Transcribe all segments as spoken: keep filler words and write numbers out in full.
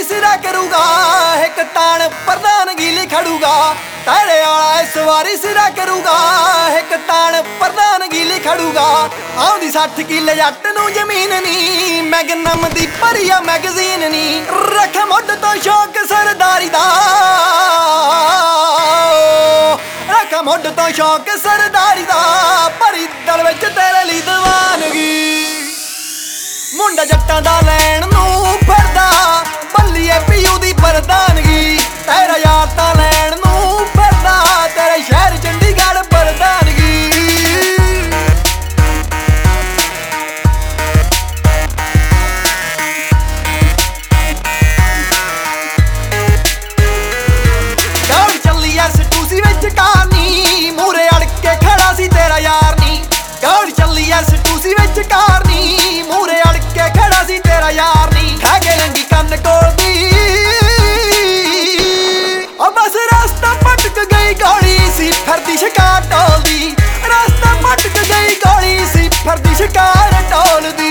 सिरा करूगा एक तान प्रधानगी लिख खड़ूगा तेरे आला इस वारी सिरा करूगा एक तान प्रधानगी लिख खड़ूगा आउंदी सठ किले जट नूं जमीन नी मैगनम दी भरिया मैगजीन नी रख मुੱਢ तो शौक सरदारी दा रख मुੱਢ तो शौक सरदारी दा भरी दल विच तेरे लई दीवानगी मुंडा जट्टां दा लैण नूं फिरदा बल्लीए पीयू दी प्रधानगी तेरा यार तां लैण नूं फिरदा तेरे शहर चंडीगढ़ प्रधानगी दौड़ चली एस टूसी विच कारनी मूरे अड़ के खड़ा सी तेरा यार नी दौड़ चली एस टूसी विच कारनी मूरे अड़ के खड़ा सी तेरा यार नी खा के लंगी कन्न कोल दी ओ बस रास्ता भटक गई गौली सी फिरदी शिकार टोलदी रास्ता भटक गई गौली सी फिरदी शिकार टोलदी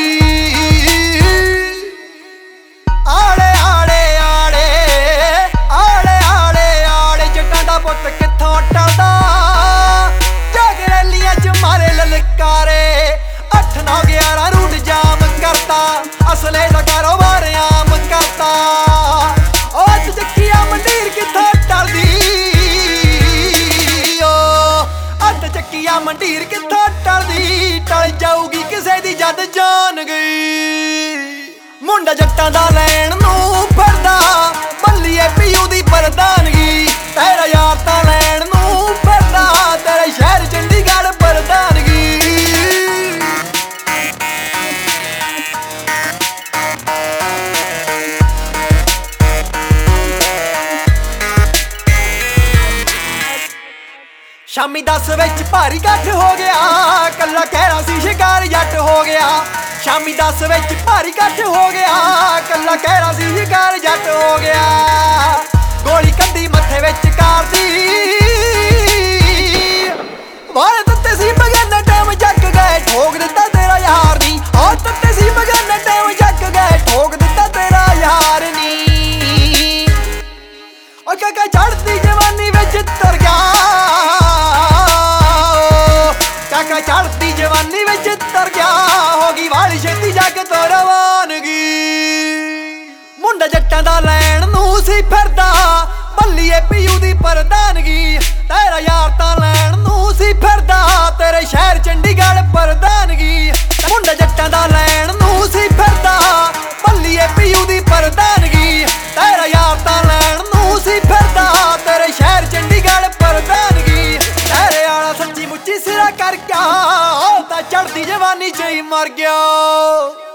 आड़े आड़े आड़े आड़े आड़े आड़े जट्टां दा पुत्त कित्थों टलदा जाग रैलियां च मारे ललकारे अठ नौ ग्यारह रूट जाम करता असले दा कारोबार आम करता ओ अज चक्किया मंडीर कित्थों टलदी ओ अज चक्किया मंडीर कित्थों टलदी टल जाऊगी किसे दी जद जान गई मुंडा जट्टां दा लैण नूं फिरदा बल्लीए पीयू दी प्रधानगी तेरा यार तां लैण नूं फिरदा तेरे शहर चंडीगढ़ प्रधानगी शामी दस विच भारी कट्ठ हो गया कल्ला कहरा सी शिकार जट हो गया शामी दस विच भारी कट्ठ हो गया कल्ला कहरा सी शिकार जट हो गया गोली कड्डी मत्थे विच कार दी वाल तत्ते सी बगन टाइम जग गए ठोक दिता तेरा यार नी ओ तत्ते सी बगन टाइम जग गए ठोक दिता तेरा यार नी ओ काका चढ़दी जवानी विच तर गया काका चढ़ती जवानी विच तर गया होगी वाली छेती जग तो रवानगी मुंडा जट्टां दा लैण नूं सी फिरदा बल्लीए पीयू दी प्रधानगी तेरा यार तां लैण नूं सी फिरदा तेरे शहर चंडीगढ़ प्रधानगी मुंडा जट्टां दा लैण नूं सी फिरदा बल्लीए पीयू दी प्रधानगी तेरा यार तां लैण नूं सी फिरदा तेरे शहर चंडीगढ़ प्रधानगी तेरे आला सच्ची मुच्ची सिरा कर गया ओ तां चढ़दी जवानी च ही मर गया।